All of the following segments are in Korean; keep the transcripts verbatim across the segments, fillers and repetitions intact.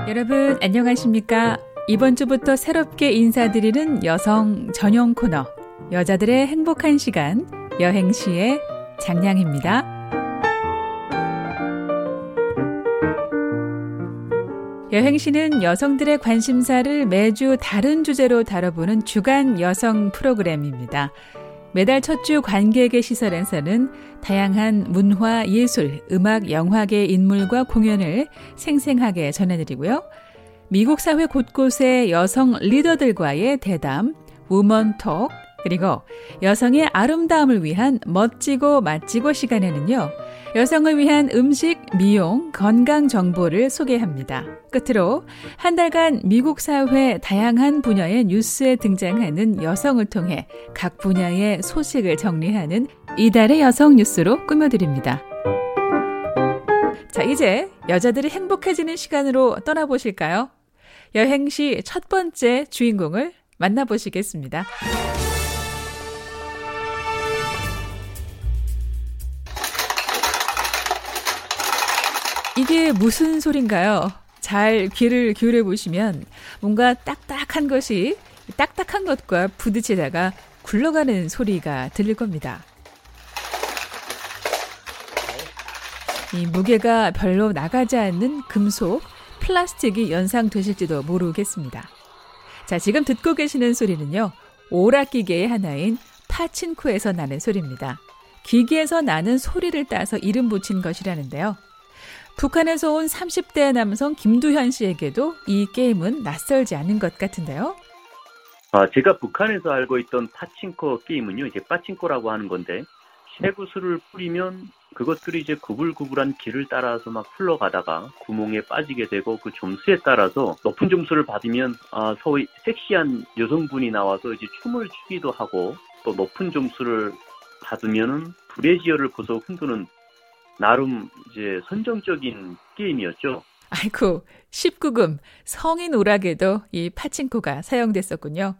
여러분 안녕하십니까? 이번 주부터 새롭게 인사드리는 여성 전용 코너 여자들의 행복한 시간 여행시의 장량입니다. 여행시는 여성들의 관심사를 매주 다른 주제로 다뤄보는 주간 여성 프로그램입니다. 매달 첫 주 관객의 시설에서는 다양한 문화, 예술, 음악, 영화계 인물과 공연을 생생하게 전해드리고요. 미국 사회 곳곳의 여성 리더들과의 대담, 우먼톡, 그리고 여성의 아름다움을 위한 멋지고 맛지고 시간에는요. 여성을 위한 음식, 미용, 건강 정보를 소개합니다. 끝으로 한 달간 미국 사회 다양한 분야의 뉴스에 등장하는 여성을 통해 각 분야의 소식을 정리하는 이달의 여성 뉴스로 꾸며드립니다. 자, 이제 여자들이 행복해지는 시간으로 떠나보실까요? 여행시 첫 번째 주인공을 만나보시겠습니다. 이게 무슨 소린가요? 잘 귀를 기울여 보시면 뭔가 딱딱한 것이 딱딱한 것과 부딪히다가 굴러가는 소리가 들릴 겁니다. 이 무게가 별로 나가지 않는 금속, 플라스틱이 연상되실지도 모르겠습니다. 자, 지금 듣고 계시는 소리는요. 오락기계의 하나인 파친코에서 나는 소리입니다. 기계에서 나는 소리를 따서 이름 붙인 것이라는데요. 북한에서 온 삼십 대 남성 김두현 씨에게도 이 게임은 낯설지 않은 것 같은데요. 아, 제가 북한에서 알고 있던 파친코 게임은요, 이제 빠친코라고 하는 건데, 쇠구슬을 뿌리면 그것들이 이제 구불구불한 길을 따라서 막 흘러가다가 구멍에 빠지게 되고 그 점수에 따라서 높은 점수를 받으면 아, 소위 섹시한 여성분이 나와서 이제 춤을 추기도 하고 또 높은 점수를 받으면은 브래지어를 벗어 흔드는 나름 이제 선정적인 게임이었죠. 아이고, 십구 금 성인 오락에도 이 파친코가 사용됐었군요.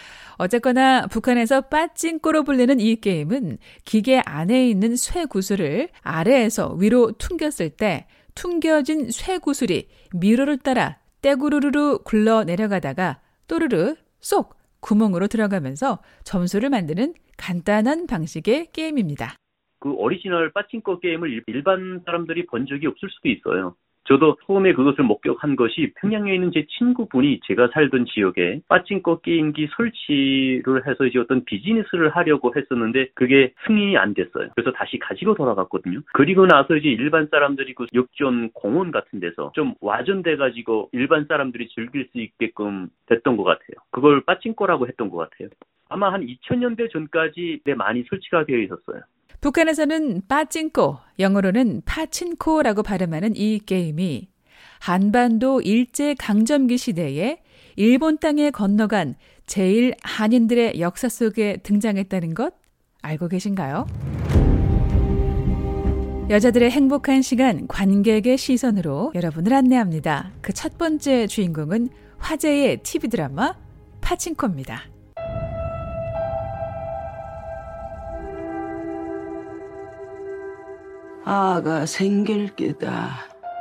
어쨌거나 북한에서 빠친코로 불리는 이 게임은 기계 안에 있는 쇠구슬을 아래에서 위로 퉁겼을 때 퉁겨진 쇠구슬이 미로를 따라 떼구르르르 굴러 내려가다가 또르르 쏙 구멍으로 들어가면서 점수를 만드는 간단한 방식의 게임입니다. 그 오리지널 빠친코 게임을 일반 사람들이 본 적이 없을 수도 있어요. 저도 처음에 그것을 목격한 것이 평양에 있는 제 친구분이 제가 살던 지역에 빠친코 게임기 설치를 해서 이제 어떤 비즈니스를 하려고 했었는데 그게 승인이 안 됐어요. 그래서 다시 가지고 돌아갔거든요. 그리고 나서 이제 일반 사람들이 그 역전 공원 같은 데서 좀 와전돼가지고 일반 사람들이 즐길 수 있게끔 됐던 것 같아요. 그걸 빠친코라고 했던 것 같아요. 아마 한 이천 년대 전까지 많이 설치가 되어 있었어요. 북한에서는 빠친코, 영어로는 파친코라고 발음하는 이 게임이 한반도 일제강점기 시대에 일본 땅에 건너간 제일 한인들의 역사 속에 등장했다는 것 알고 계신가요? 여자들의 행복한 시간 관객의 시선으로 여러분을 안내합니다. 그 첫 번째 주인공은 화제의 티비 드라마 파친코입니다. 아가 생길 기다.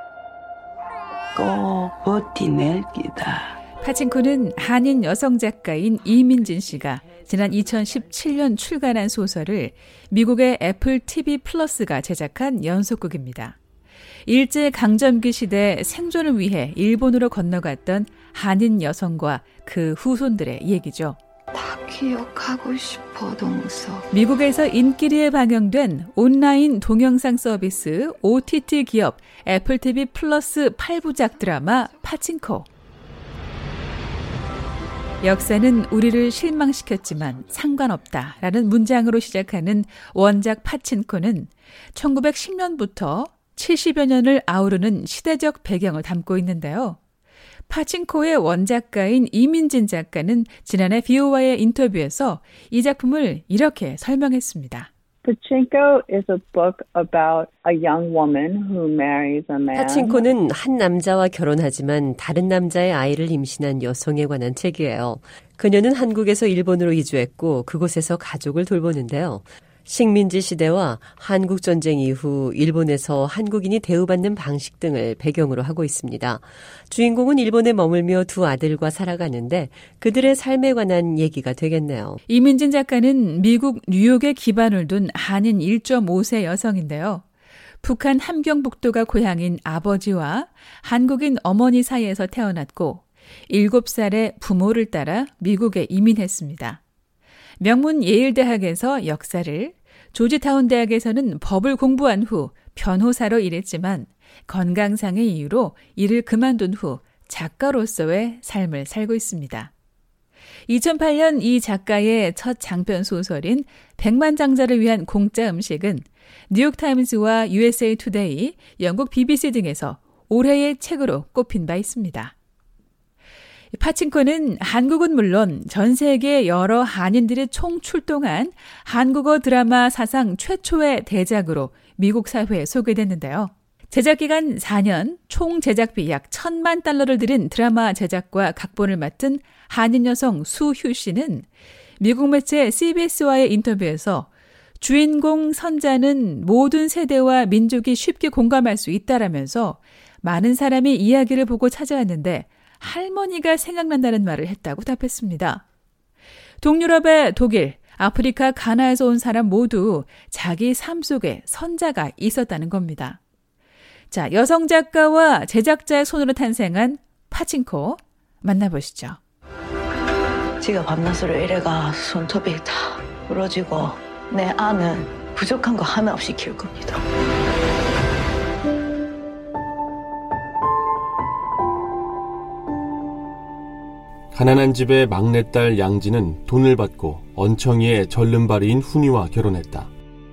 꼭 버티낼 기다. 파친코는 한인 여성 작가인 이민진 씨가 지난 이천십칠 년 출간한 소설을 미국의 애플 티비 플러스가 제작한 연속극입니다. 일제강점기 시대 생존을 위해 일본으로 건너갔던 한인 여성과 그 후손들의 얘기죠. 다 기억하고 싶어 동서. 미국에서 인기리에 방영된 온라인 동영상 서비스 오티티 기업 애플 티비 플러스 팔 부작 드라마 파친코. 역사는 우리를 실망시켰지만 상관없다라는 문장으로 시작하는 원작 파친코는 천구백십 년부터 칠십여 년을 아우르는 시대적 배경을 담고 있는데요. 파친코의 원작가인 이민진 작가는 지난해 비오와의 인터뷰에서 이 작품을 이렇게 설명했습니다. Pachinko is a book about a young woman who marries a man. 파친코는 한 남자와 결혼하지만 다른 남자의 아이를 임신한 여성에 관한 책이에요. 그녀는 한국에서 일본으로 이주했고 그곳에서 가족을 돌보는데요. 식민지 시대와 한국전쟁 이후 일본에서 한국인이 대우받는 방식 등을 배경으로 하고 있습니다. 주인공은 일본에 머물며 두 아들과 살아가는데 그들의 삶에 관한 얘기가 되겠네요. 이민진 작가는 미국 뉴욕에 기반을 둔 한인 일 점 오 세 여성인데요. 북한 함경북도가 고향인 아버지와 한국인 어머니 사이에서 태어났고 일곱 살에 부모를 따라 미국에 이민했습니다. 명문 예일대학에서 역사를, 조지타운 대학에서는 법을 공부한 후 변호사로 일했지만 건강상의 이유로 일을 그만둔 후 작가로서의 삶을 살고 있습니다. 이천팔 년 이 작가의 첫 장편 소설인 백만장자를 위한 공짜 음식은 뉴욕타임즈와 유에스에이 투데이, 영국 비비씨 등에서 올해의 책으로 꼽힌 바 있습니다. 파친코는 한국은 물론 전 세계 여러 한인들이 총출동한 한국어 드라마 사상 최초의 대작으로 미국 사회에 소개됐는데요. 제작기간 사 년, 총 제작비 약 천만 달러를 들인 드라마 제작과 각본을 맡은 한인 여성 수휴 씨는 미국 매체 씨비에스와의 인터뷰에서 주인공 선자는 모든 세대와 민족이 쉽게 공감할 수 있다라면서 많은 사람이 이야기를 보고 찾아왔는데 할머니가 생각난다는 말을 했다고 답했습니다. 동유럽의 독일, 아프리카, 가나에서 온 사람 모두 자기 삶 속에 선자가 있었다는 겁니다. 자, 여성 작가와 제작자의 손으로 탄생한 파친코 만나보시죠. 지가 밤낮으로 일해가 손톱이 다 부러지고 내 아는 부족한 거 하나 없이 키울 겁니다. 가난한 집의 막내딸 양지는 돈을 받고 언청이의 절름발이인 훈이와 결혼했다.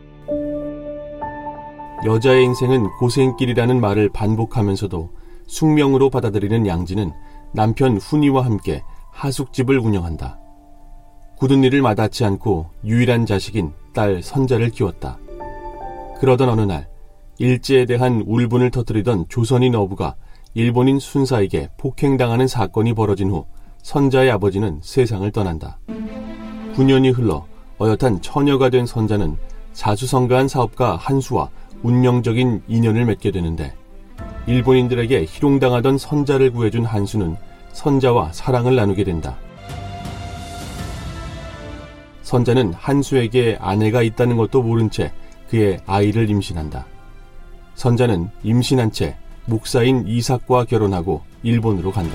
여자의 인생은 고생길이라는 말을 반복하면서도 숙명으로 받아들이는 양지는 남편 훈이와 함께 하숙집을 운영한다. 굳은 일을 마다치 않고 유일한 자식인 딸 선자를 키웠다. 그러던 어느 날 일제에 대한 울분을 터뜨리던 조선인 어부가 일본인 순사에게 폭행당하는 사건이 벌어진 후 선자의 아버지는 세상을 떠난다. 구 년이 흘러 어엿한 처녀가 된 선자는 자수성가한 사업가 한수와 운명적인 인연을 맺게 되는데 일본인들에게 희롱당하던 선자를 구해준 한수는 선자와 사랑을 나누게 된다. 선자는 한수에게 아내가 있다는 것도 모른 채 그의 아이를 임신한다. 선자는 임신한 채 목사인 이삭과 결혼하고 일본으로 간다.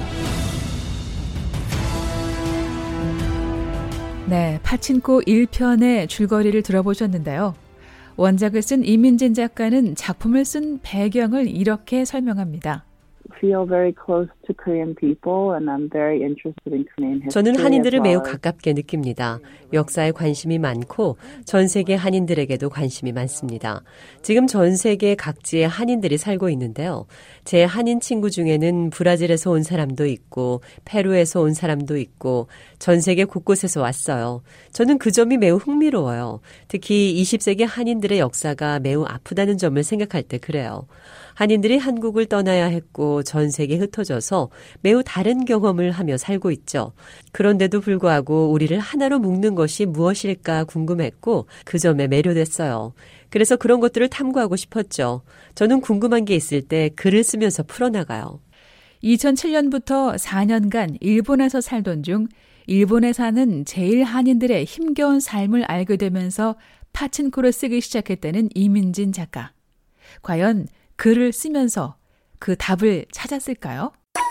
네, 파친코 일 편의 줄거리를 들어보셨는데요. 원작을 쓴 이민진 작가는 작품을 쓴 배경을 이렇게 설명합니다. Feel very close to Korean people and I'm very interested in Korean history. 저는 한인들을 as 매우 well as 가깝게 느낍니다. 역사에 관심이 많고 전 세계 한인들에게도 관심이 많습니다. 지금 전 세계 각지에 한인들이 살고 있는데요. 제 한인 친구 중에는 브라질에서 온 사람도 있고 페루에서 온 사람도 있고 전 세계 곳곳에서 왔어요. 저는 그 점이 매우 흥미로워요. 특히 이십 세기 한인들의 역사가 매우 아프다는 점을 생각할 때 그래요. 한인들이 한국을 떠나야 했고 전 세계에 흩어져서 매우 다른 경험을 하며 살고 있죠. 그런데도 불구하고 우리를 하나로 묶는 것이 무엇일까 궁금했고 그 점에 매료됐어요. 그래서 그런 것들을 탐구하고 싶었죠. 저는 궁금한 게 있을 때 글을 쓰면서 풀어나가요. 이천칠 년부터 사 년간 일본에서 살던 중 일본에 사는 제일 한인들의 힘겨운 삶을 알게 되면서 파친코를 쓰기 시작했다는 이민진 작가. 과연 글을 쓰면서 그 답을 찾았을까요?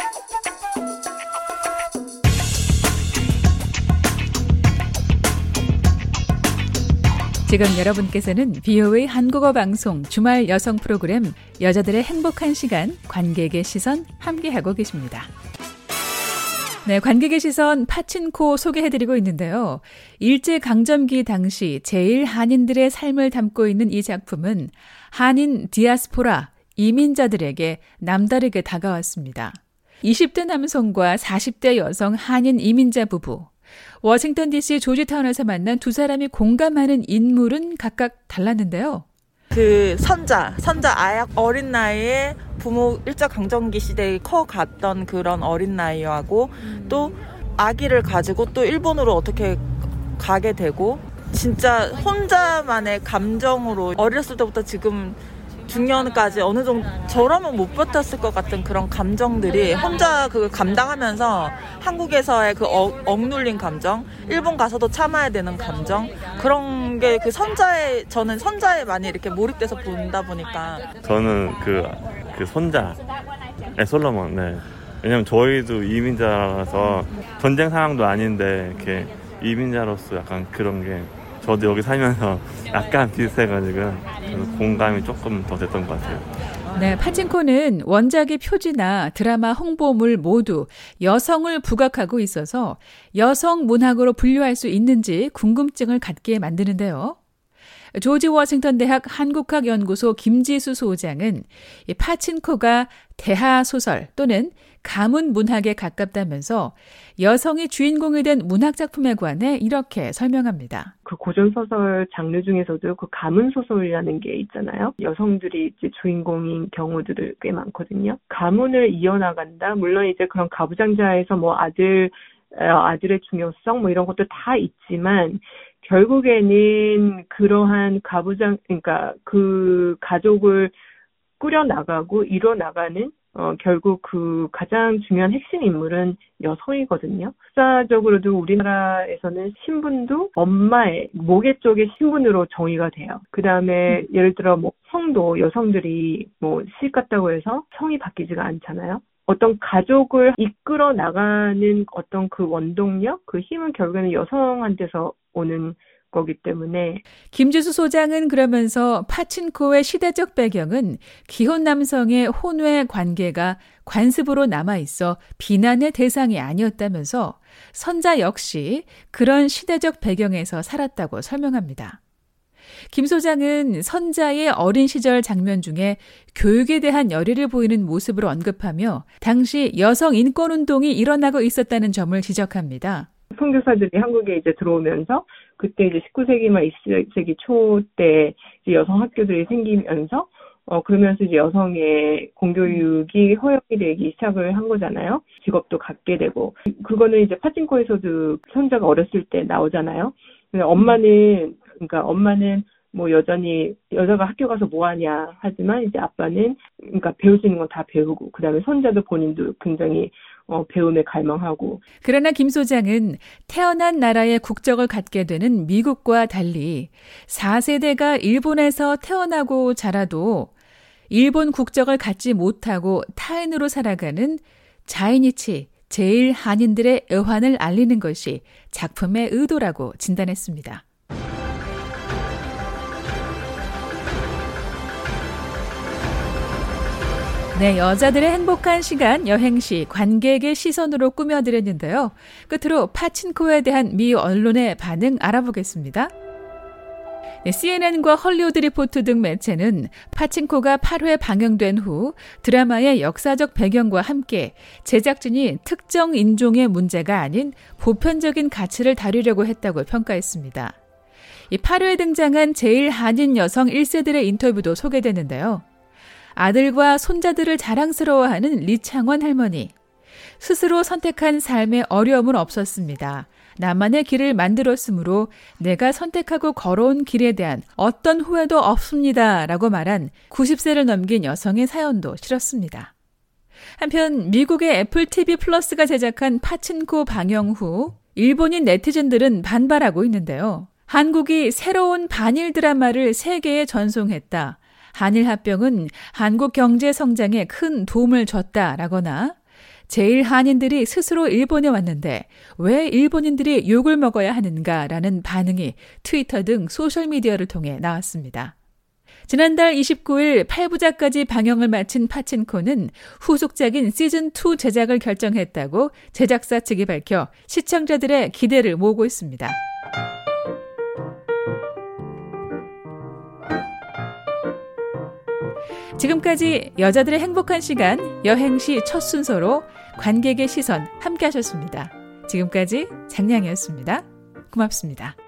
지금 여러분께서는 비오에이 한국어 방송 주말 여성 프로그램 여자들의 행복한 시간 관객의 시선 함께하고 계십니다. 네, 관객의 시선 파친코 소개해드리고 있는데요. 일제강점기 당시 제일 한인들의 삶을 담고 있는 이 작품은 한인 디아스포라, 이민자들에게 남다르게 다가왔습니다. 이십 대 남성과 사십 대 여성 한인 이민자 부부, 워싱턴 디씨 조지타운에서 만난 두 사람이 공감하는 인물은 각각 달랐는데요. 그 선자, 선자 아약 어린 나이에 부모 일제강점기 시대에 커갔던 그런 어린 나이하고 음. 또 아기를 가지고 또 일본으로 어떻게 가게 되고 진짜 혼자만의 감정으로 어렸을 때부터 지금 중년까지 어느 정도 저라면 못 버텼을 것 같은 그런 감정들이 혼자 그걸 감당하면서 한국에서의 그 어, 억눌린 감정, 일본 가서도 참아야 되는 감정, 그런 게 그 선자에 저는 선자에 많이 이렇게 몰입돼서 본다 보니까 저는 그, 그 손자 솔로몬. 네. 왜냐면 저희도 이민자라서 전쟁 상황도 아닌데 이렇게 이민자로서 약간 그런 게 저도 여기 살면서 약간 비슷해가지고 공감이 조금 더 됐던 것 같아요. 네, 파친코는 원작의 표지나 드라마 홍보물 모두 여성을 부각하고 있어서 여성 문학으로 분류할 수 있는지 궁금증을 갖게 만드는데요. 조지 워싱턴 대학 한국학연구소 김지수 소장은 이 파친코가 대하소설 또는 가문 문학에 가깝다면서 여성이 주인공이 된 문학작품에 관해 이렇게 설명합니다. 그 고전소설 장르 중에서도 그 가문소설이라는 게 있잖아요. 여성들이 이제 주인공인 경우들이 꽤 많거든요. 가문을 이어나간다. 물론 이제 그런 가부장자에서 뭐 아들, 아들의 중요성 뭐 이런 것도 다 있지만 결국에는 그러한 가부장, 그러니까 그 가족을 꾸려나가고 이뤄나가는 어, 결국 그 가장 중요한 핵심 인물은 여성이거든요. 역사적으로도 우리나라에서는 신분도 엄마의 모계 쪽의 신분으로 정의가 돼요. 그 다음에 음. 예를 들어 뭐 성도 여성들이 뭐 시집 갔다고 해서 성이 바뀌지가 않잖아요. 어떤 가족을 이끌어 나가는 어떤 그 원동력, 그 힘은 결국에는 여성한테서 오는 거기 때문에. 김지수 소장은 그러면서 파친코의 시대적 배경은 기혼 남성의 혼외 관계가 관습으로 남아있어 비난의 대상이 아니었다면서 선자 역시 그런 시대적 배경에서 살았다고 설명합니다. 김 소장은 선자의 어린 시절 장면 중에 교육에 대한 열의를 보이는 모습을 언급하며 당시 여성 인권운동이 일어나고 있었다는 점을 지적합니다. 선교사들이 한국에 이제 들어오면서 그때 이제 십구 세기 말 이십 세기 초 때 이제 여성 학교들이 생기면서 어 그러면서 이제 여성의 공교육이 허용이 되기 시작을 한 거잖아요. 직업도 갖게 되고 그거는 이제 파친코에서도 선자가 어렸을 때 나오잖아요. 근데 엄마는 그러니까 엄마는 뭐 여전히 여자가 학교 가서 뭐 하냐 하지만 이제 아빠는 그러니까 배울 수 있는 건 다 배우고 그다음에 선자도 본인도 굉장히 어, 배움에 갈망하고. 그러나 김 소장은 태어난 나라의 국적을 갖게 되는 미국과 달리 사 세대가 일본에서 태어나고 자라도 일본 국적을 갖지 못하고 타인으로 살아가는 자이니치 제일 한인들의 애환을 알리는 것이 작품의 의도라고 진단했습니다. 네, 여자들의 행복한 시간 여행시 관객의 시선으로 꾸며드렸는데요. 끝으로 파친코에 대한 미 언론의 반응 알아보겠습니다. 네, 씨엔엔과 헐리우드 리포트 등 매체는 파친코가 팔 회 방영된 후 드라마의 역사적 배경과 함께 제작진이 특정 인종의 문제가 아닌 보편적인 가치를 다루려고 했다고 평가했습니다. 이 팔 회에 등장한 제일 한인 여성 일 세들의 인터뷰도 소개되는데요. 아들과 손자들을 자랑스러워하는 리창원 할머니. 스스로 선택한 삶에 어려움은 없었습니다. 나만의 길을 만들었으므로 내가 선택하고 걸어온 길에 대한 어떤 후회도 없습니다. 라고 말한 구십 세를 넘긴 여성의 사연도 실었습니다. 한편 미국의 애플 티비 플러스가 제작한 파친코 방영 후 일본인 네티즌들은 반발하고 있는데요. 한국이 새로운 반일 드라마를 세계에 전송했다. 한일 합병은 한국 경제 성장에 큰 도움을 줬다라거나 제일 한인들이 스스로 일본에 왔는데 왜 일본인들이 욕을 먹어야 하는가라는 반응이 트위터 등 소셜미디어를 통해 나왔습니다. 지난달 이십구 일 팔 부작까지 방영을 마친 파친코는 후속작인 시즌이 제작을 결정했다고 제작사 측이 밝혀 시청자들의 기대를 모으고 있습니다. 지금까지 여자들의 행복한 시간 여행시 첫 순서로 관객의 시선 함께 하셨습니다. 지금까지 장량이었습니다. 고맙습니다.